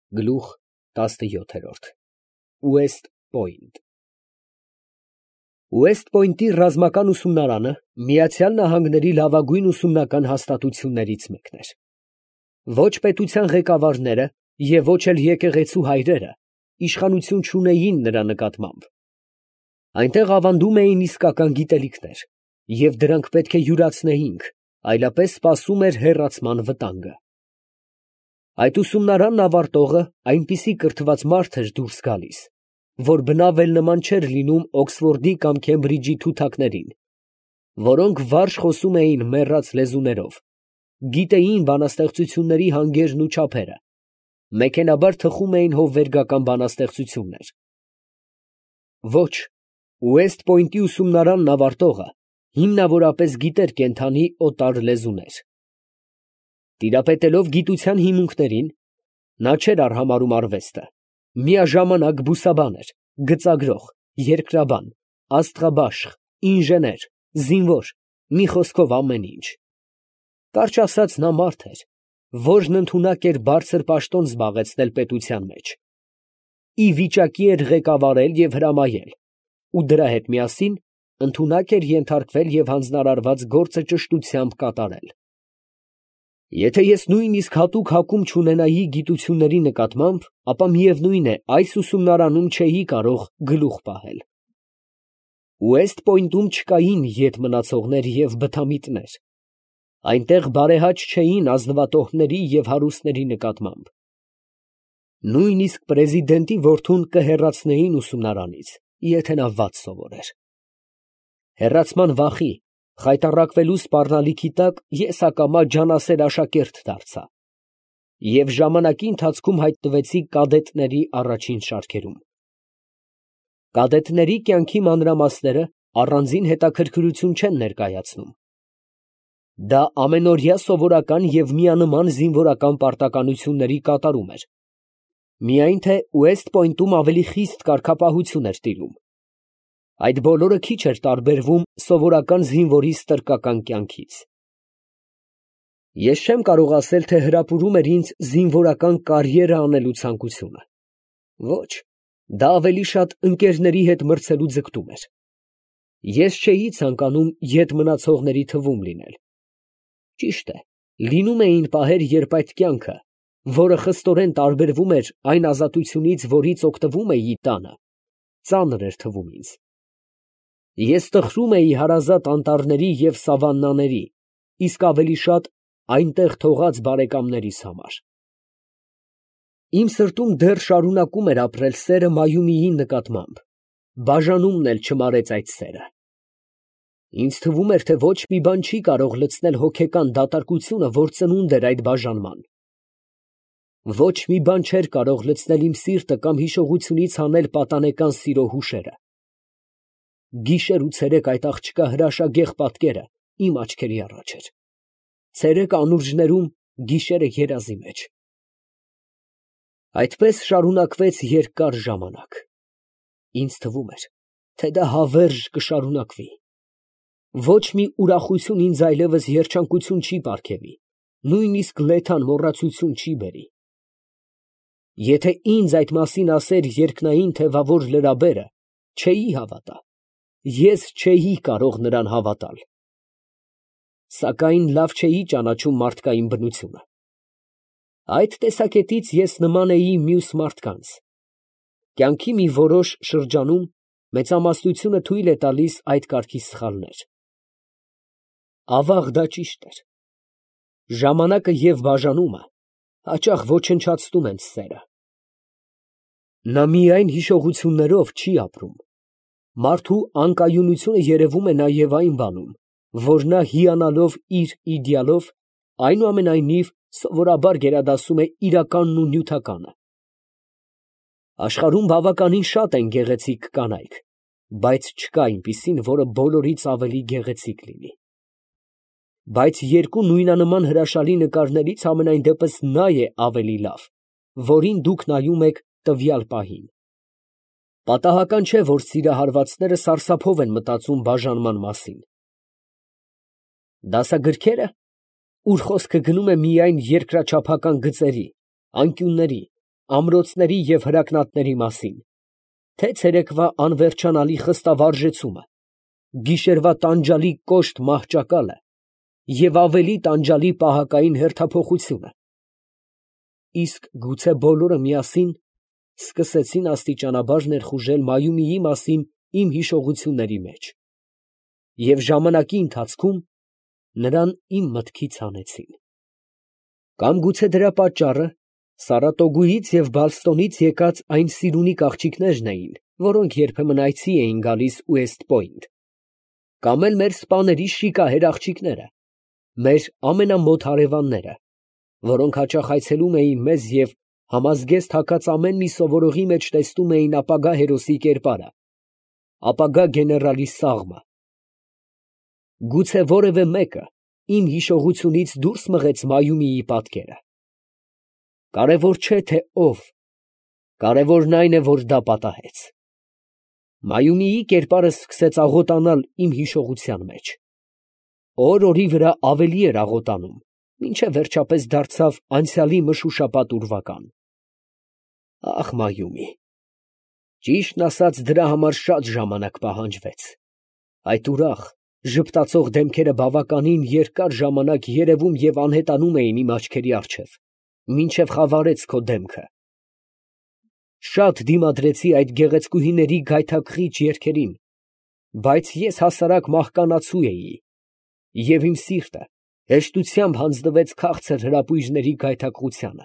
Գլուխ 17 West Point West Point-ի ռազմական ուսումնարանը Միացյալ Նահանգների լավագույն ուսումնական հաստատություններից մեկն էր։ Ոչ պետության ղեկավարները և ոչ էլ եկեղեցու հայրերը իշխանություն չունեին նրա նկատմամբ։ Այնտեղ ավանդում էին իսկական գիտելիքներ, և դրանք պետք է յուրացնեինք, այլապես սպասում էր հեռացման վտանգը։ Այդ ուսումնարանն ավարտողը այնպիսի կրթված մարդ էր դուրս գալիս, որ բնավ էլ նման չէր լինում Օքսֆորդի կամ Քեմբրիջի թութակներին, որոնք վարժ խոսում էին մեռած լեզուներով, գիտեին բանաստեղծությունների հանգերն ու չափերը, մեքենաբար թխում էին հովվերգական բանաստեղծություններ։ Ոչ, West Point-ի ուսումնարանն ավարտողը հիմնավորապես գիտեր կենդանի օտար լեզուներ։ Տիրապետելով գիտության հիմունքներին, նա չէր արհամարհում արվեստը, միաժամանակ բուսաբան էր, գծագրող, երկրաբան, աստղաբաշխ, ինժեներ, զինվոր, մի խոսքով ամեն ինչ։ Կարճ ասած, նա մարդ էր, որն ընդունակ էր բարձր պաշտոն զբաղեցնել պետության մեջ, ի վիճակի էր ղեկավարել և հրամայել, ու դրա հետ միասին ընդունակ էր ենթարկվել և հանձնարարված գործը ճշտությամբ կատարել։ Եթե ես նույնիսկ հատուկ հակում չունենայի գիտությունների նկատմամբ, ապա միևնույն է, այս ուսումնարանում չէի կարող գլուխ պահել։ West Point-ում չկային ետ մնացողներ և բթամիտներ, այնտեղ բարեհաճ չէին ազնվատոհների և հարուստների նկատմամբ։ Նույնիսկ պրեզիդենտի որդուն կհեռացնեին ուսումնարանից, եթե նա վատ սովորեր։ Հեռացման վախի, խայտառակվելու սպառնալիքի տակ ես ակամա ջանասեր աշակերտ դարձա և ժամանակի ընթացքում հայտնվեցի կադետների առաջին շարքերում։ Կադետների կյանքի մանրամասները առանձին հետաքրքրություն չեն ներկայացնում։ Դա ամենօրյա սովորական և միանման զինվորական պարտականությունների կատարում էր, միայն թե West Point-ում ավելի խիստ կարգապահություն էր տիրում։ Այդ բոլորը քիչ էր տարբերվում սովորական զինվորի ստրկական կյանքից։ Ես չեմ կարող ասել, թե հրապուրում էր ինձ զինվորական կարիերա անելու ցանկությունը։ Ոչ, դա ավելի շատ ընկերների հետ մրցելու ձգտում էր։ Ես չէի ցանկանում ետ մնացողների թվում լինել։ Ճիշտ է, լինում էին պահեր, երբ այդ կյանքը, որը խստորեն տարբերվում էր այն ազատությունից, որից օգտվում էի տանը, ծանր էր թվում ինձ։ Ես տխրում էի հարազատ անտառների և սավաննաների, իսկ ավելի շատ այնտեղ թողած բարեկամներիս համար։ Իմ սրտում դեռ շարունակում էր ապրել սերը Մայումիի նկատմամբ, բաժանումն էլ չմարեց այդ սերը։ Ինձ թվում էր, թե ոչ մի բան չի կարող լցնել հոգեկան դատարկությունը, որ ծնունդ էր այդ բաժանման։ Ոչ մի բան չէր կարող լցնել իմ սիրտը կամ հիշողությունից հանել պատանեկան սիրո հուշերը։ Գիշեր ու ցերեկ այդ աղջկա հրաշագեղ պատկերը իմ աչքերի առաջ էր։ Ցերեկը անուրջներում, գիշերը երազի մեջ։ Այդպես շարունակվեց երկար ժամանակ։ Ինձ թվում էր, թե դա հավերժ կշարունակվի։ Ոչ մի ուրախություն ինձ այլևս երջանկություն չի պարգևի, նույնիսկ լեթան մոռացություն չի բերի։ Եթե ինձ այդ մասին ասեր երկնային թևավոր լրաբերը, չէի հավատա, ես չէի կարող նրան հավատալ։ Սակայն լավ չէի ճանաչում մարդկային բնությունը։ Այդ տեսակետից ես նման էի մյուս մարդկանց։ Կյանքի մի որոշ շրջանում մեծամասնությունը թույլ է տալիս այդ կարգի սխալներ։ Ավաղ դա ճիշտ էր։ Ժամանակը և բաժանումը հաճախ ոչնչացնում են սերը։ Նա միայն հիշողություններով չի ապրում։ Մարդու անկայունությունը երևում է նաև այն բանում, որ նա հիանալով իր իդեալով, այնուամենայնիվ սովորաբար գերադասում է իրականն ու նյութականը։ Աշխարհում բավականին շատ են գեղեցիկ կանայք, բայց չկա այնպիսին, որը բոլորից ավելի գեղեցիկ լինի։ Բայց երկու նույնանման հրաշալի նկարներից համենայն դեպս նա է ավելի լավ, որին դուք նայում եք տվյալ պահին։ Պատահական չէ, որ սիրահարվածները սարսափով են մտածում բաժանման մասին։ Դասագրքերը, ուր խոսքը գնում է միայն երկրաչափական գծերի, անկյունների, ամրոցների և հրակնատների մասին, թե ցերեկվա անվերջանալի խստավարժեցումը, գիշերվա տանջալի կոշտ մահճակալը և ավելի տանջալի պահակային հերթափոխությունը։ Իսկ գուցե բոլորը միասին սկսեցին աստիճանաբար ներխուժել Մայումիի մասին իմ հիշողությունների մեջ և ժամանակի ընթացքում նրան իմ մտքից հանեցին։ Կամ գուցե դրա պատճառը Սարատոգուից և Բալստոնից եկած այն սիրունիկ աղջիկներն էին, որոնք երբեմն այցի էին գալիս Ուեսթ Պոինթ, կամ էլ մեր սպաների շիկահեր աղջիկները, մեր ամենամոտ հարևանները, որոնք հաճախ այցելում էին մեզ և համազգեստ հագած ամեն մի սովորողի մեջ տեսնում էին ապագա հերոսի կերպարը, ապագա գեներալի սաղմը։ Գուցե որևէ մեկը իմ հիշողությունից դուրս մղեց Մայումիի պատկերը։ Կարևոր չէ, թե ով, կարևորն այն է, որ դա պատահեց։ Մայումիի կերպարը սկսեց աղոտանալ իմ հիշողության մեջ։ Օր֊օրի վրա ավելի էր աղոտանում, մինչև վերջապես դարձավ անցյալի մշուշապատ ուրվական։ Ախ, Մայումի, ճիշտն ասած, դրա համար շատ ժամանակ պահանջվեց։ Այդ ուրախ, ժպտացող դեմքերը բավականին երկար ժամանակ երևում և անհետանում էին իմ աչքերի առջև, մինչև խավարեց քո դեմքը։ Շատ դիմադրեցի այդ գեղեցկուհիների գայթակղիչ երգերին, բայց ես հասարակ մահկանացու էի, և իմ սիրտը հեշտությամբ հանձնվեց քաղցր հրապույրների գայթակղությանը։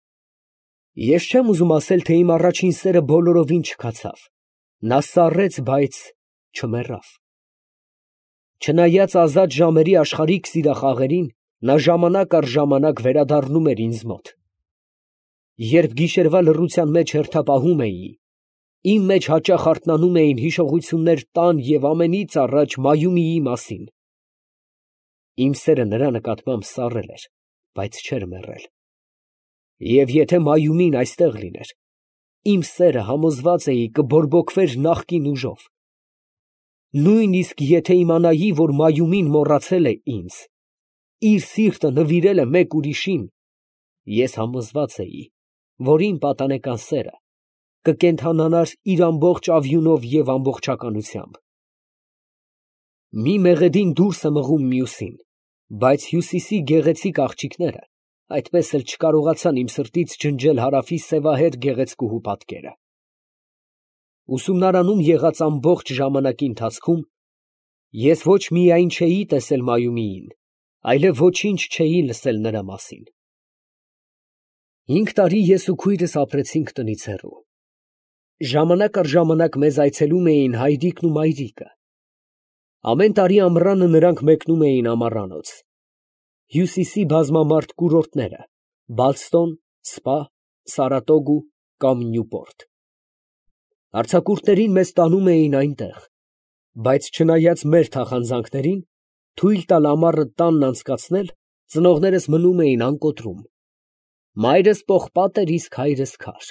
Ես չեմ ուզում ասել, թե իմ առաջին սերը բոլորովին չքացավ. նա սառեց, բայց չմեռավ։ Չնայած ազատ ժամերի աշխարհիկ սիրախաղերին, նա ժամանակ առ ժամանակ վերադառնում էր ինձ մոտ։ Երբ գիշերվա լռության մեջ հերթապահում էի, իմ մեջ հաճախ արթնանում էին հիշողություններ տան և ամենից առաջ Մայումիի մասին։ Իմ սերը նրա նկատմամբ սառել էր, բայց չէր մեռել։ Եվ եթե Մայումին այստեղ լիներ, իմ սերը, համոզված էի, կբորբոքվեր նախկին ուժով։ Նույնիսկ եթե իմանայի, որ Մայումին մոռացել է ինձ, իր սիրտը նվիրել է մեկ ուրիշին, ես համոզված էի, որ իմ պատանեկան սերը կկենդանանար իր ամբողջ ավյունով և ամբողջականությամբ։ Մի մեղեդին դուրս է մղում մյուսին, բայց հյուսիսի գեղեցիկ աղջիկները այդպես էլ չկարողացան իմ սրտից ջնջել հարավի սևահեր գեղեցկուհու պատկերը։ Ուսումնարանում եղած ամբողջ ժամանակի ընթացքում ես ոչ միայն չէի տեսել Մայումիին, այլև ոչինչ չէի լսել նրա մասին։ 5 տարի ես ու քույրս ապրեցինք տնից հեռու։ Ժամանակ առ ժամանակ մեզ այցելում էին հայրիկն ու մայրիկը։ Ամեն տարի ամռանը նրանք մեկնում էին ամառանոց։ Հյուսիսի բազմամարդ կուրորտները՝ Բալստոն, Սպա, Սարատոգու կամ Նյուպորտ։ Արձակուրդներին մեզ տանում էին այնտեղ, բայց չնայած մեր թախանձանքներին, թույլ տալ ամառը տանն անցկացնել, ծնողներս մնում էին անկոտրում։ Մայրս պողպատ էր, իսկ հայրս քար։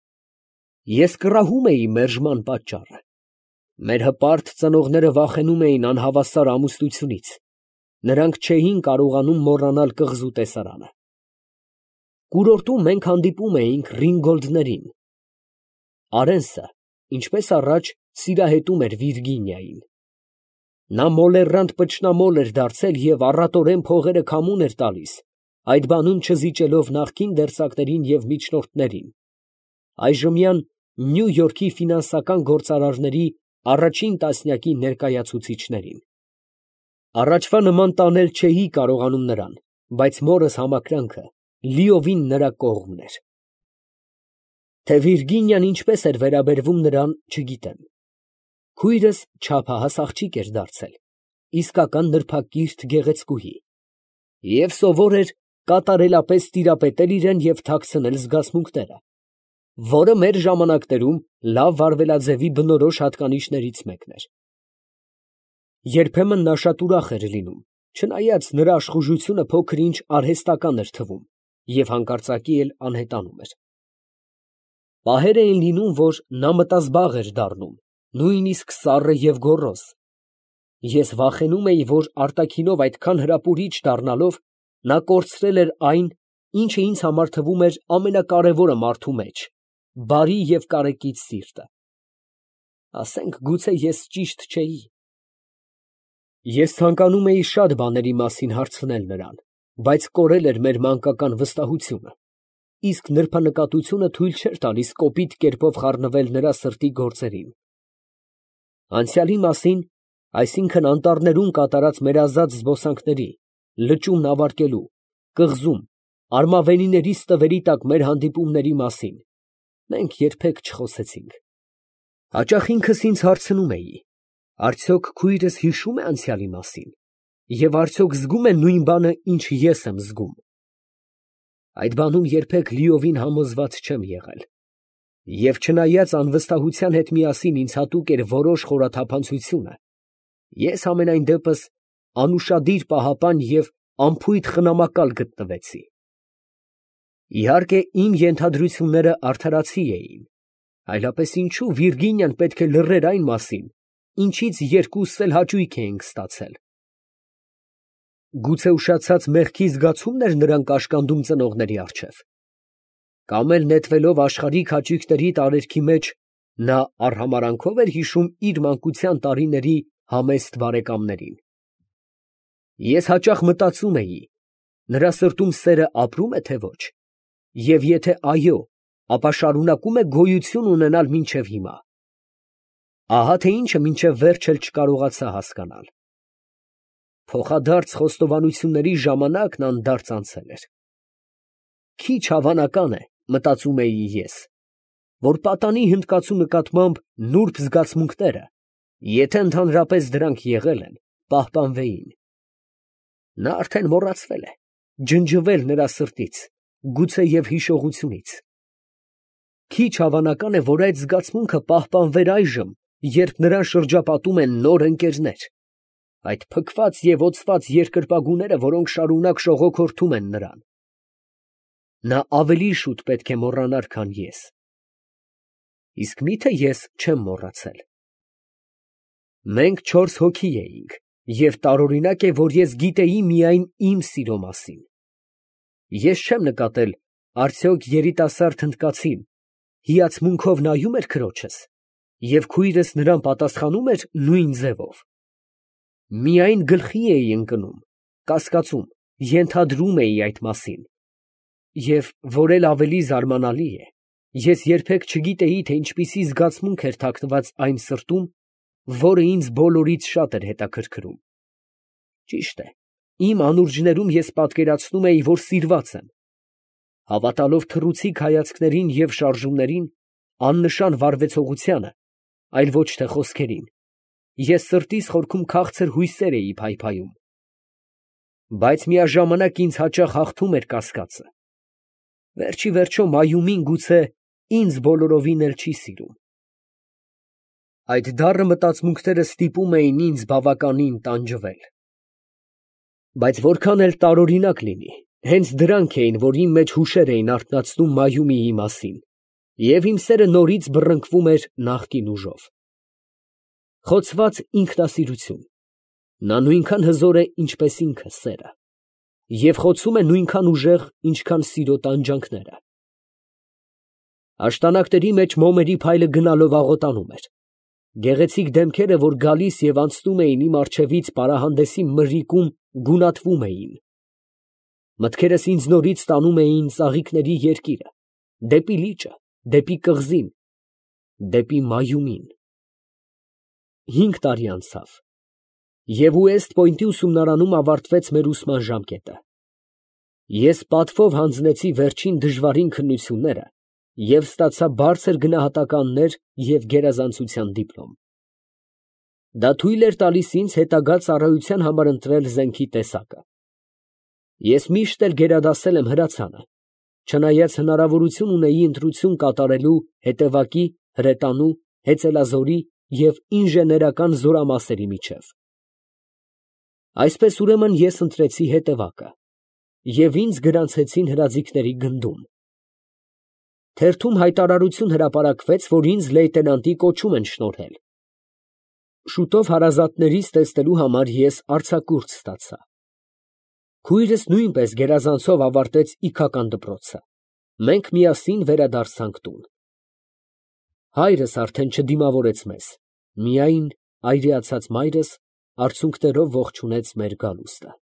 Ես կռահում էի մերժման պատճառը։ Մեր հպարտ ծնողները վախենում էին անհավասար ամուսնությունից, նրանք չէին կարողանում մոռանալ կղզու տեսարանը։ Կուրորտում մենք հանդիպում էինք Ռինգոլդներին։ Արենսը, ինչպես առաջ, սիրահետում էր Վիրգինիային։ Նա մոլեռանդ պճնամոլ էր դարձել և առատորեն փողերը քամուն էր տալիս, այդ բանում չզիջելով նախկին դերձակներին և միջնորդներին, այժմյան Նյու Յորքի ֆինանսական գործարարների առաջին տասնյակի ներկայացուցիչներին։ Առաջվա նման տանել չէի կարողանում նրան, բայց մորս համակրանքը լիովին նրա կողմն էր։ Թե Վիրգինիան ինչպես էր վերաբերվում նրան, չգիտեմ։ Քույրս չափահաս աղջիկ էր դարձել, իսկական նրբակիրթ գեղեցկուհի, և սովոր էր կատարելապես տիրապետել իրան և թաքցնել զգացմունքները, որը մեր ժամանակներում լավ վարվելաձևի բնորոշ հատկանիշներից մեկն էր։ Երբեմն նա շատ ուրախ էր լինում, չնայած նրա աշխուժությունը փոքր֊ինչ արհեստական էր թվում և հանկարծակի էլ անհետանում էր։ Պահեր էին լինում, որ նա մտազբաղ էր դառնում, նույնիսկ սառը և գոռոզ։ Ես վախենում էի, որ արտաքինով այդքան հրապուրիչ դառնալով, նա կորցրել էր այն, ինչը ինձ համար թվում էր ամենակարևորը մարդու մեջ, բարի և կարեկից սիրտը։ Ասենք գուցե ես ճիշտ չէի։ Ես ցանկանում էի շատ բաների մասին հարցնել նրան, բայց կորել էր մեր մանկական վստահությունը, իսկ նրբանկատությունը թույլ չէր տալիս կոպիտ կերպով խառնվել նրա սրտի գործերին։ Անցյալի մասին, այսինքն անտառներում կատարած մեր ազատ զբոսանքների, լճումն ավարտելու, կղզում, արմավենիների ստվերի տակ մեր հանդիպումների մասին մենք երբեք չխոսեցինք։ Հաճախ ինքս ինձ հարցնում էի. արդյոք քույրս հիշում է անցյալի մասին, և արդյոք զգում է նույն բանը, ինչ ես եմ զգում։ Այդ բանում երբեք լիովին համոզված չեմ եղել։ Եվ չնայած անվստահության հետ միասին ինձ հատուկ էր որոշ խորաթափանցությունը, ես համենայն դեպս անուշադիր պահապան և անփույթ խնամակալ գտնվեցի։ Իհարկե, իմ ենթադրությունները արդարացի էին, այլապես ինչու Վիրգինիան պետք է լռեր այն մասին, ինչից երկուսս էլ հաճույք էինք ստացել։ Գուցե ուշացած մեղքի զգացումն էր նրան կաշկանդում ծնողների առջև, կամ էլ նետվելով աշխարհիկ հաճույքների տարերքի մեջ, նա արհամարհանքով էր հիշում իր մանկության տարիների համեստ բարեկամներին։ Ես հաճախ մտածում էի. նրա սրտում սերը ապրո՞ւմ է, թե ոչ, և եթե այո, ապա շարունակում է գոյություն ունենալ մինչև հիմա։ Ահա թե ինչը մինչև վերջ էլ չկարողացա հասկանալ։ Փոխադարձ խոստովանությունների ժամանակն անդարձ անցել էր։ Քիչ հավանական է, մտածում էի ես, որ պատանի հնդկացու նկատմամբ նուրբ զգացմունքները, եթե ընդհանրապես դրանք եղել են, պահպանվեին։ Նա արդեն մոռացվել է, ջնջվել նրա սրտից, գուցե և հիշողությունից։ Քիչ հավանական է, որ այդ զգացմունքը պահպանվեր այժմ, երբ նրան շրջապատում են նոր ընկերներ, այդ փքված և օծված երկրպագուները, որոնք շարունակ շողոքորթում են նրան։ Նա ավելի շուտ պետք է մոռանար, քան ես։ Իսկ մի՞թե ես չեմ մոռացել։ Մենք 4 հոգի էինք, և տարօրինակ է, որ ես գիտեի միայն իմ սիրո մասին։ Ես չեմ նկատել, արդյոք երիտասարդ հնդկացին հիացմունքով նայում էր քրոջս, և քույրս նրան պատասխանում էր նույն ձևով։ Միայն գլխի էի ընկնում, կասկածում, ենթադրում էի այդ մասին։ Եվ որ էլ ավելի զարմանալի է, ես երբեք չգիտեի, թե ինչպիսի զգացմունք էր թաքնված այն սրտում, որը ինձ բոլորից շատ էր հետաքրքրում։ Ճիշտ է, իմ անուրջներում ես պատկերացնում էի, որ սիրված եմ։ Հավատալով թռուցիկ հայացքներին և շարժումներին, աննշան վարվեցողությանը, այլ ոչ թե խոսքերին, ես սրտիս խորքում քաղցր հույսեր էի փայփայում։ Բայց միաժամանակ ինձ հաճախ հաղթում էր կասկածը. վերջի վերջո Մայումին գուցե ինձ բոլորովին էլ չի սիրում։ Այդ դառը մտածմունքները ստիպում էին ինձ բավականին տանջվել։ Բայց որքան էլ տարօրինակ լինի, հենց դրանք էին, որ իմ մեջ հուշեր էին արթնացնում Մայումիի մասին, և իմ սերը նորից բռնկվում էր նախկին ուժով։ Խոցված ինքնասիրություն։ Նա նույնքան հզոր է, ինչպես ինքը սերը, և խոցում է նույնքան ուժեղ, ինչքան սիրո տանջանքները։ Աշտանակների մեջ մոմերի փայլը գնալով աղոտանում էր։ Գեղեցիկ դեմքերը, որ գալիս և անցնում էին իմ առջևից պարահանդեսի մրրիկում, գունատվում էին։ Մտքերս ինձ նորից տանում էին ծաղիկների երկիրը, դեպի լիճը, դեպի կղզին, դեպի Մայումին։ 5 տարի անցավ, և Ուեստ Պոյնտի ուսումնարանում ավարտվեց մեր ուսման ժամկետը։ Ես պատվով հանձնեցի վերջին դժվարին քննությունները և ստացա բարձր գնահատականներ և գերազանցության դիպլոմ։ Դա թույլ էր տալիս ինձ հետագա ծառայության համար ընտրել զենքի տեսակը։ Ես միշտ էլ գերադասել եմ հրացանը, չնայած հնարավորություն ունեի ընտրություն կատարելու հետևակի, հրետանու, հեծելազորի և ինժեներական զորամասերի միջև։ Այսպես ուրեմն ես ընտրեցի հետևակը, և ինձ գրանցեցին հրաձիգների գնդում։ Թերթում հայտարարություն հրապարակվեց, որ ինձ լեյտենանտի կոչում են շնորհել։ Շուտով հարազատներիս տեսնելու համար ես արձակուրդ ստացա։ Քույրս նույնպես գերազանցով ավարտեց իգական դպրոցը։ Մենք միասին վերադարձանք տուն։ Հայրս արդեն չդիմավորեց մեզ, միայն այրիացած մայրս արցունքներով ողջունեց մեր գալուստը։